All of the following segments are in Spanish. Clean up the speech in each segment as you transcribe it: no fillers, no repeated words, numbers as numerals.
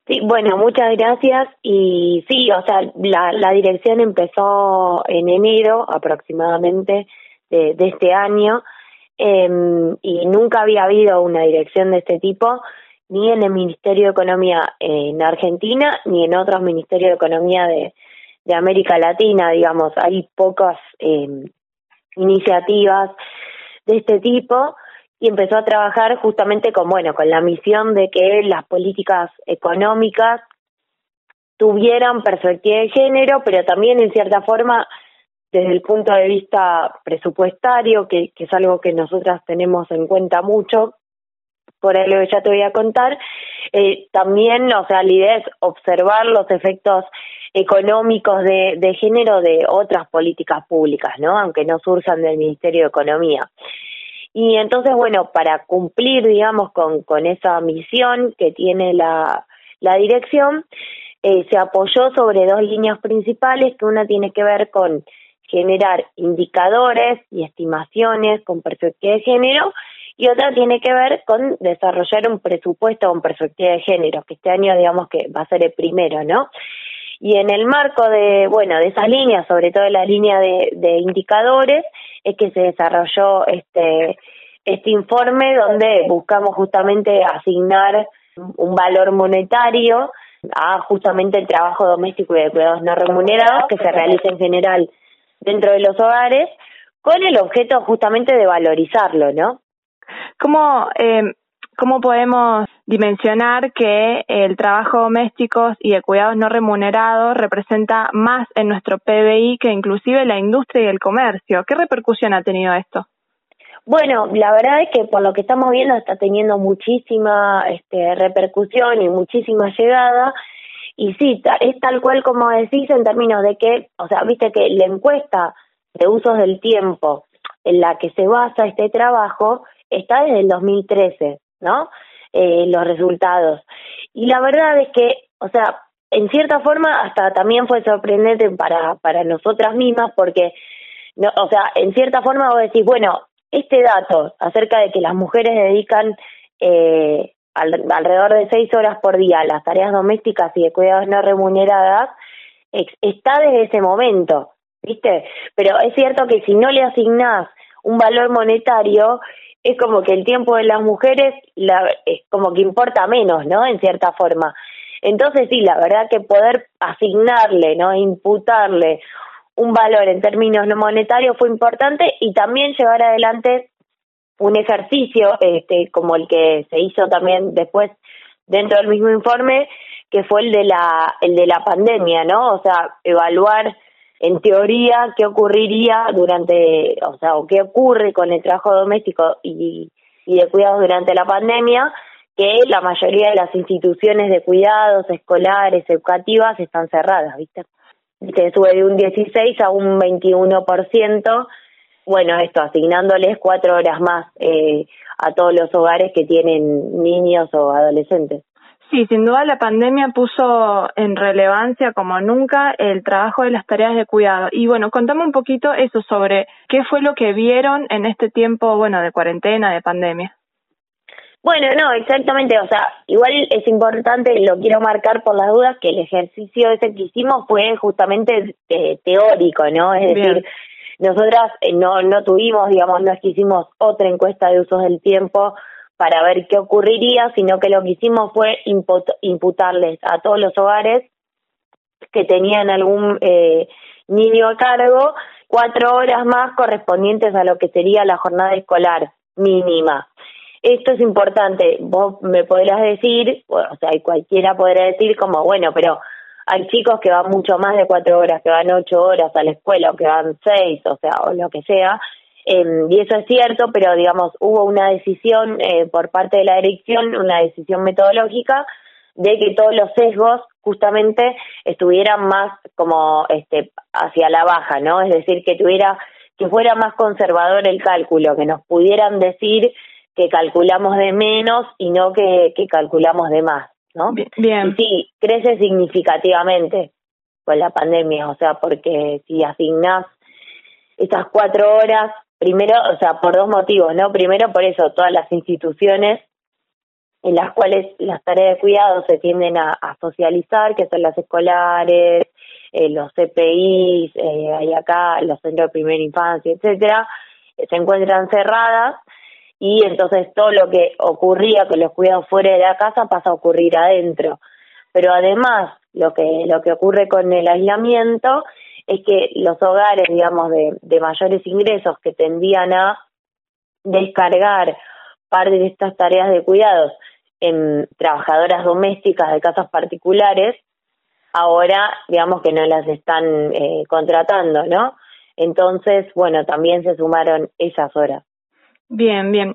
Sí, bueno, muchas gracias. Y sí, o sea, la dirección empezó en enero aproximadamente de este año, y nunca había habido una dirección de este tipo, ni en el Ministerio de Economía en Argentina, ni en otros ministerios de Economía de América Latina, digamos. Hay pocas iniciativas de este tipo, y empezó a trabajar justamente con la misión de que las políticas económicas tuvieran perspectiva de género, pero también en cierta forma desde el punto de vista presupuestario, que es algo que nosotras tenemos en cuenta mucho, por ahí lo que ya te voy a contar. También, o sea, la idea es observar los efectos económicos de género de otras políticas públicas, ¿no? Aunque no surjan del Ministerio de Economía. Y entonces, para cumplir, digamos, con esa misión que tiene la dirección, se apoyó sobre dos líneas principales, que una tiene que ver con generar indicadores y estimaciones con perspectiva de género, y otra tiene que ver con desarrollar un presupuesto con perspectiva de género, que este año, digamos, que va a ser el primero, ¿no? Y en el marco de esas líneas, sobre todo la línea de indicadores, es que se desarrolló este informe, donde buscamos justamente asignar un valor monetario a justamente el trabajo doméstico y de cuidados no remunerados que se realiza en general dentro de los hogares, con el objeto justamente de valorizarlo, ¿no? ¿Cómo podemos dimensionar que el trabajo doméstico y de cuidados no remunerados representa más en nuestro PBI que inclusive la industria y el comercio? ¿Qué repercusión ha tenido esto? Bueno, la verdad es que por lo que estamos viendo está teniendo muchísima repercusión y muchísima llegada. Y sí, es tal cual como decís, en términos de que, o sea, viste que la encuesta de usos del tiempo en la que se basa este trabajo está desde el 2013, ¿no? Los resultados. Y la verdad es que, o sea, en cierta forma hasta también fue sorprendente para nosotras mismas, porque, no, o sea, en cierta forma vos decís, bueno, este dato acerca de que las mujeres dedican alrededor de 6 horas por día a las tareas domésticas y de cuidados no remuneradas, está desde ese momento, ¿viste? Pero es cierto que si no le asignás un valor monetario, es como que el tiempo de las mujeres es como que importa menos, ¿no? En cierta forma. Entonces sí, la verdad que poder asignarle, ¿no? Imputarle un valor en términos no monetarios fue importante, y también llevar adelante un ejercicio como el que se hizo también después dentro del mismo informe, que fue el de la pandemia, ¿no? O sea, evaluar en teoría qué ocurriría o qué ocurre con el trabajo doméstico y de cuidados durante la pandemia, que la mayoría de las instituciones de cuidados escolares, educativas, están cerradas, ¿viste? Se sube de un 16 a un 21%, esto asignándoles 4 horas más a todos los hogares que tienen niños o adolescentes. Sí, sin duda la pandemia puso en relevancia como nunca el trabajo de las tareas de cuidado. Y contame un poquito eso sobre qué fue lo que vieron en este tiempo, de cuarentena, de pandemia. No, exactamente, o sea, igual es importante, lo quiero marcar por las dudas, que el ejercicio ese que hicimos fue justamente teórico, ¿no? Es decir, nosotras no tuvimos, digamos, no es que hicimos otra encuesta de usos del tiempo para ver qué ocurriría, sino que lo que hicimos fue imputarles a todos los hogares que tenían algún niño a cargo 4 horas más correspondientes a lo que sería la jornada escolar mínima. Esto es importante, vos me podrás decir, o sea, y cualquiera podrá decir como, pero hay chicos que van mucho más de 4 horas, que van 8 horas a la escuela, o que van 6, o sea, o lo que sea, y eso es cierto, pero digamos, hubo una decisión por parte de la dirección, una decisión metodológica, de que todos los sesgos justamente estuvieran más como hacia la baja, ¿no? Es decir, que fuera más conservador el cálculo, que nos pudieran decir que calculamos de menos y no que calculamos de más, ¿no? Bien. Y sí, crece significativamente con la pandemia, o sea, porque si asignás esas 4 horas, primero, o sea, por dos motivos, ¿no? Primero, por eso, todas las instituciones en las cuales las tareas de cuidado se tienden a socializar, que son las escolares, los CPIs, hay acá los centros de primera infancia, etcétera, se encuentran cerradas, y entonces todo lo que ocurría con los cuidados fuera de la casa pasa a ocurrir adentro. Pero además, lo que ocurre con el aislamiento es que los hogares, digamos, de mayores ingresos, que tendían a descargar parte de estas tareas de cuidados en trabajadoras domésticas de casas particulares, ahora digamos que no las están contratando, ¿no? Entonces, bueno, también se sumaron esas horas. Bien, bien.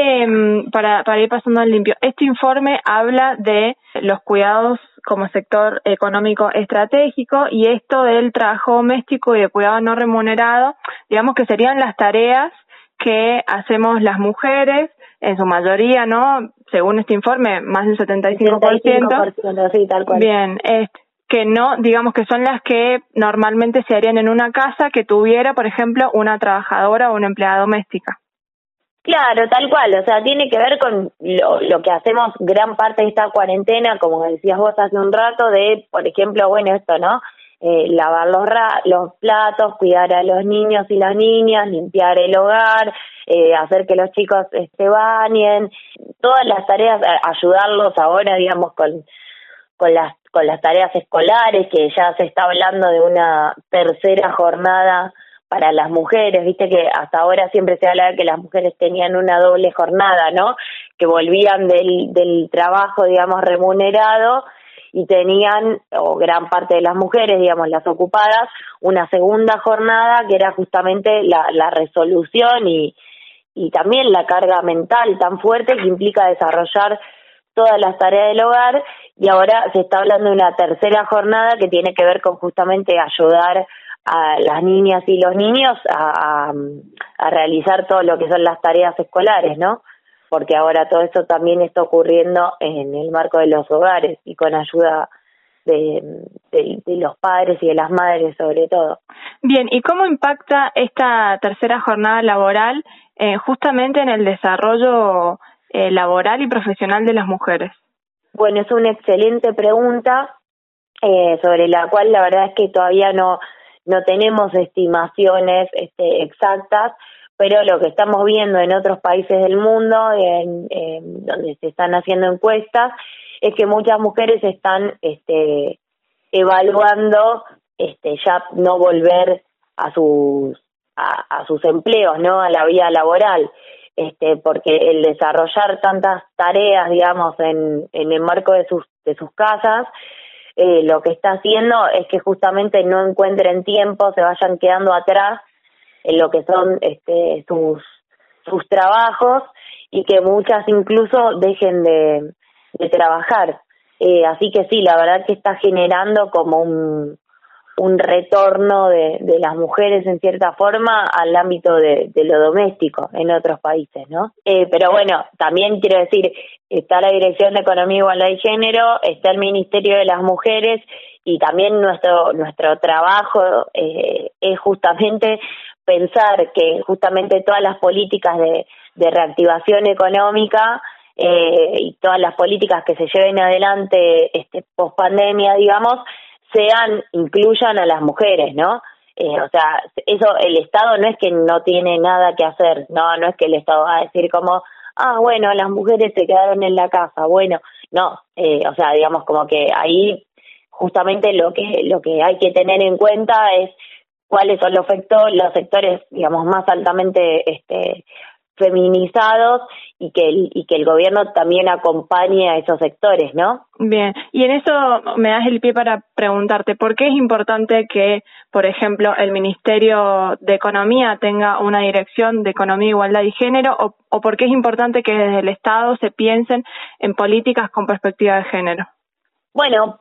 Para ir pasando al limpio, este informe habla de los cuidados como sector económico estratégico, y esto del trabajo doméstico y de cuidado no remunerado, digamos que serían las tareas que hacemos las mujeres, en su mayoría, ¿no? Según este informe, más del 75%. 75%, sí, tal cual. Bien, que no, digamos que son las que normalmente se harían en una casa que tuviera, por ejemplo, una trabajadora o una empleada doméstica. Claro, tal cual, o sea, tiene que ver con lo que hacemos gran parte de esta cuarentena, como decías vos hace un rato, de, por ejemplo, bueno, esto, ¿no? Lavar los platos, cuidar a los niños y las niñas, limpiar el hogar, hacer que los chicos se bañen, todas las tareas, ayudarlos ahora, digamos, con las tareas escolares, que ya se está hablando de una tercera jornada para las mujeres. Viste que hasta ahora siempre se habla de que las mujeres tenían una doble jornada, ¿no? Que volvían del trabajo, digamos, remunerado, y tenían, o gran parte de las mujeres, digamos, las ocupadas, una segunda jornada que era justamente la resolución y también la carga mental tan fuerte que implica desarrollar todas las tareas del hogar. Y ahora se está hablando de una tercera jornada que tiene que ver con justamente ayudar a las niñas y los niños a realizar todo lo que son las tareas escolares, ¿no? Porque ahora todo esto también está ocurriendo en el marco de los hogares y con ayuda de los padres y de las madres sobre todo. Bien, ¿y cómo impacta esta tercera jornada laboral justamente en el desarrollo laboral y profesional de las mujeres? Bueno, es una excelente pregunta sobre la cual la verdad es que todavía no tenemos estimaciones exactas, pero lo que estamos viendo en otros países del mundo, donde se están haciendo encuestas, es que muchas mujeres están evaluando ya no volver a sus empleos, ¿no? A la vida laboral, porque el desarrollar tantas tareas, digamos, en el marco de sus casas, lo que está haciendo es que justamente no encuentren tiempo, se vayan quedando atrás en lo que son sus trabajos, y que muchas incluso dejen de trabajar. Así que sí, la verdad que está generando como un retorno de las mujeres en cierta forma al ámbito de lo doméstico en otros países, ¿no? Pero bueno, también quiero decir, está la Dirección de Economía, Igualdad y Género, está el Ministerio de las Mujeres, y también nuestro trabajo es justamente pensar que justamente todas las políticas de reactivación económica y todas las políticas que se lleven adelante post pandemia, digamos, incluyan a las mujeres, ¿no? O sea, eso, el Estado no es que no tiene nada que hacer, no es que el Estado va a decir como, bueno, las mujeres se quedaron en la casa, bueno, no, o sea, digamos como que ahí justamente lo que hay que tener en cuenta es cuáles son los sectores, digamos, más altamente feminizados, y que el gobierno también acompañe a esos sectores, ¿no? Bien, y en eso me das el pie para preguntarte, ¿por qué es importante que, por ejemplo, el Ministerio de Economía tenga una dirección de Economía, Igualdad y Género, o por qué es importante que desde el Estado se piensen en políticas con perspectiva de género? Bueno,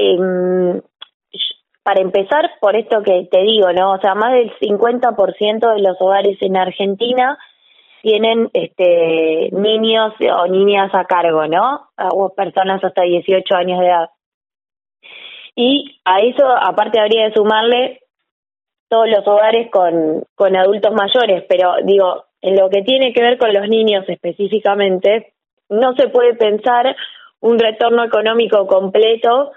para empezar, por esto que te digo, ¿no? O sea, más del 50% de los hogares en Argentina tienen niños o niñas a cargo, ¿no? O personas hasta 18 años de edad. Y a eso, aparte, habría de sumarle todos los hogares con adultos mayores, pero digo, en lo que tiene que ver con los niños específicamente, no se puede pensar un retorno económico completo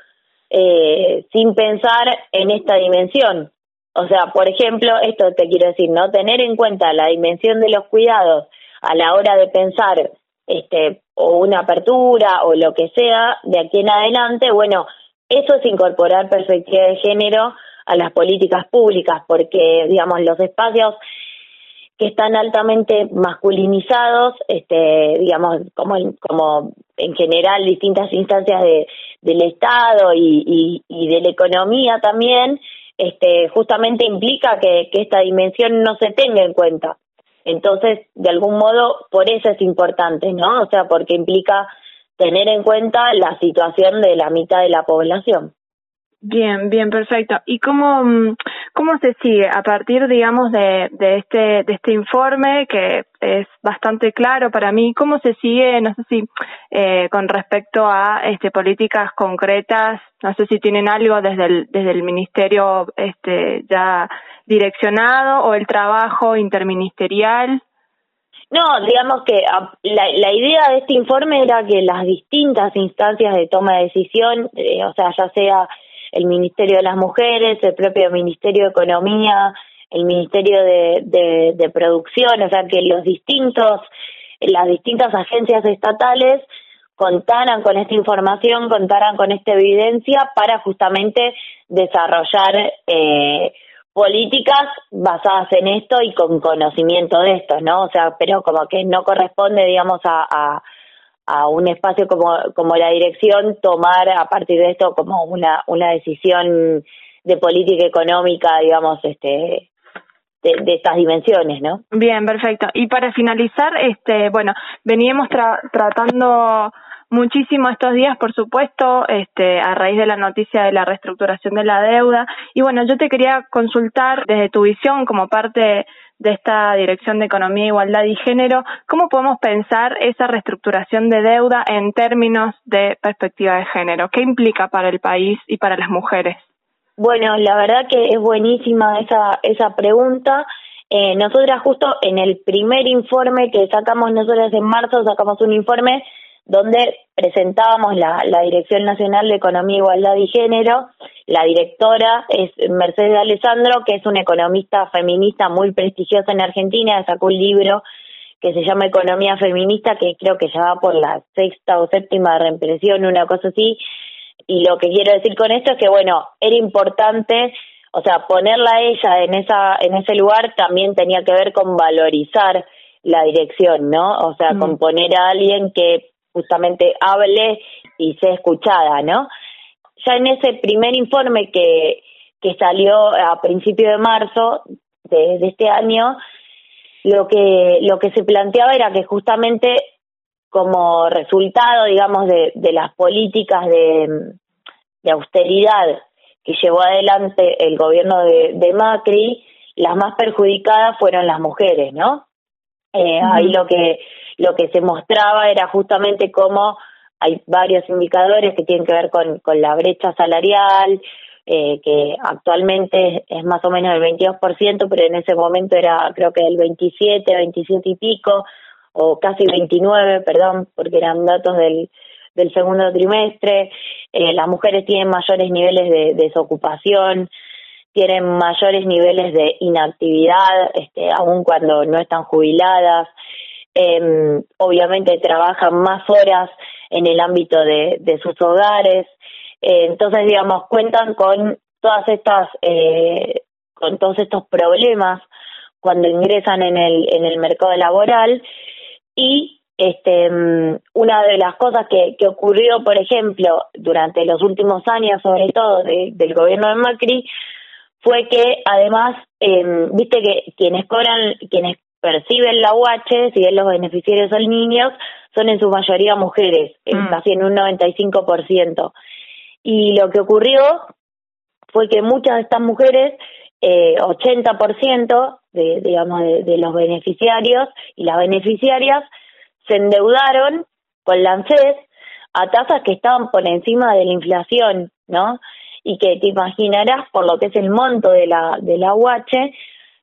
sin pensar en esta dimensión. O sea, por ejemplo, esto te quiero decir, ¿no? Tener en cuenta la dimensión de los cuidados a la hora de pensar o una apertura o lo que sea de aquí en adelante, bueno, eso es incorporar perspectiva de género a las políticas públicas, porque, digamos, los espacios que están altamente masculinizados, digamos, como en general distintas instancias del Estado y de la economía también, justamente implica que esta dimensión no se tenga en cuenta. Entonces, de algún modo, por eso es importante, ¿no? O sea, porque implica tener en cuenta la situación de la mitad de la población. Bien, bien, perfecto. ¿Y cómo se sigue a partir, digamos, de este informe que es bastante claro para mí? ¿Cómo se sigue, no sé si con respecto a políticas concretas, no sé si tienen algo desde el ministerio ya direccionado o el trabajo interministerial? No, digamos que la idea de este informe era que las distintas instancias de toma de decisión, o sea, ya sea el Ministerio de las Mujeres, el propio Ministerio de Economía, el Ministerio de Producción, o sea, que las distintas agencias estatales contaran con esta información, contaran con esta evidencia para justamente desarrollar políticas basadas en esto y con conocimiento de esto, ¿no? O sea, pero como que no corresponde, digamos, a un espacio como la dirección tomar a partir de esto como una decisión de política económica, digamos, de estas dimensiones, ¿no? Bien, perfecto. Y para finalizar, bueno, veníamos tratando muchísimo estos días, por supuesto, a raíz de la noticia de la reestructuración de la deuda. Y bueno, yo te quería consultar desde tu visión como parte de esta Dirección de Economía, Igualdad y Género, ¿cómo podemos pensar esa reestructuración de deuda en términos de perspectiva de género? ¿Qué implica para el país y para las mujeres? Bueno, la verdad que es buenísima esa pregunta. Nosotras justo en el primer informe que sacamos nosotras en marzo, sacamos un informe donde presentábamos la Dirección Nacional de Economía, Igualdad y Género. La directora es Mercedes Alessandro, que es una economista feminista muy prestigiosa en Argentina, sacó un libro que se llama Economía Feminista, que creo que ya va por la 6ª o 7ª reimpresión, una cosa así. Y lo que quiero decir con esto es que, bueno, era importante, o sea, ponerla a ella en ese lugar también tenía que ver con valorizar la dirección, ¿no? O sea, con poner a alguien que justamente hable y sea escuchada, ¿no? Ya en ese primer informe que salió a principios de marzo de este año, lo que se planteaba era que justamente como resultado, digamos, de las políticas de austeridad que llevó adelante el gobierno de Macri, las más perjudicadas fueron las mujeres, ¿no? Ahí lo que se mostraba era justamente cómo hay varios indicadores que tienen que ver con la brecha salarial, que actualmente es más o menos el 22%, pero en ese momento era creo que el 27 y pico, o casi 29, perdón, porque eran datos del segundo trimestre. Las mujeres tienen mayores niveles de desocupación, tienen mayores niveles de inactividad, aun cuando no están jubiladas. Obviamente trabajan más horas en el ámbito de sus hogares. Entonces, digamos, cuentan con todas estas, con todos estos problemas cuando ingresan en el mercado laboral. Y una de las cosas que ocurrió, por ejemplo, durante los últimos años, sobre todo del gobierno de Macri, fue que además, viste que quienes perciben la UH, si bien los beneficiarios son niños, son en su mayoría mujeres, casi en un 95%. Y lo que ocurrió fue que muchas de estas mujeres, 80% de los beneficiarios y las beneficiarias, se endeudaron con la ANSES a tasas que estaban por encima de la inflación, ¿no? Y que te imaginarás, por lo que es el monto de la UH,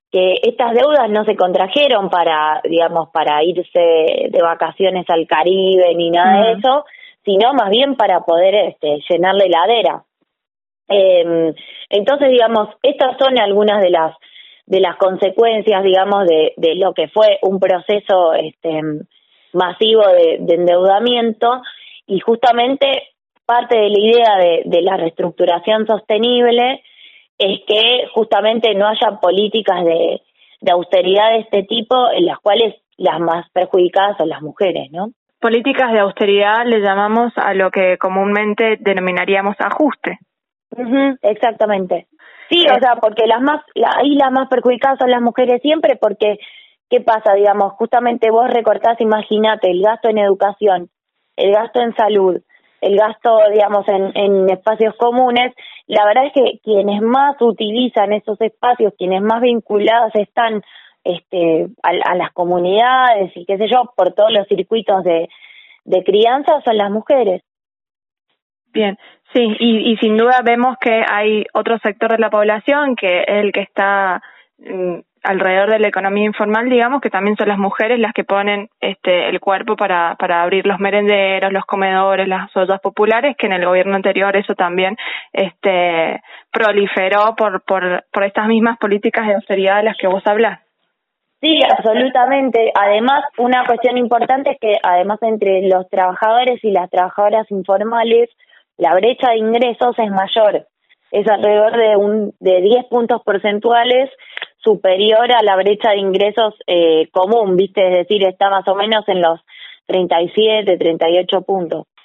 que estas deudas no se contrajeron para, digamos, para irse de vacaciones al Caribe ni nada de eso, sino más bien para poder llenar la heladera. Entonces, digamos, estas son algunas de las consecuencias, digamos, de lo que fue un proceso masivo de endeudamiento, y justamente parte de la idea de la reestructuración sostenible es que justamente no haya políticas de austeridad de este tipo en las cuales las más perjudicadas son las mujeres, ¿no? Políticas de austeridad le llamamos a lo que comúnmente denominaríamos ajuste. Exactamente. Sí, o sea, porque ahí las más perjudicadas son las mujeres siempre, porque ¿qué pasa? Digamos, justamente vos recortás, imagínate, el gasto en educación, el gasto en salud, el gasto, digamos, en espacios comunes. La verdad es que quienes más utilizan esos espacios, quienes más vinculados están a las comunidades y qué sé yo, por todos los circuitos de crianza, son las mujeres. Bien, sí, y sin duda vemos que hay otro sector de la población que es el que está alrededor de la economía informal, digamos, que también son las mujeres las que ponen el cuerpo para abrir los merenderos, los comedores, las ollas populares, que en el gobierno anterior eso también proliferó por estas mismas políticas de austeridad de las que vos hablás. Sí, absolutamente. Además, una cuestión importante es que además entre los trabajadores y las trabajadoras informales, la brecha de ingresos es mayor, es alrededor de 10 puntos porcentuales superior a la brecha de ingresos común, ¿viste? Es decir, está más o menos en los 37, 38 puntos.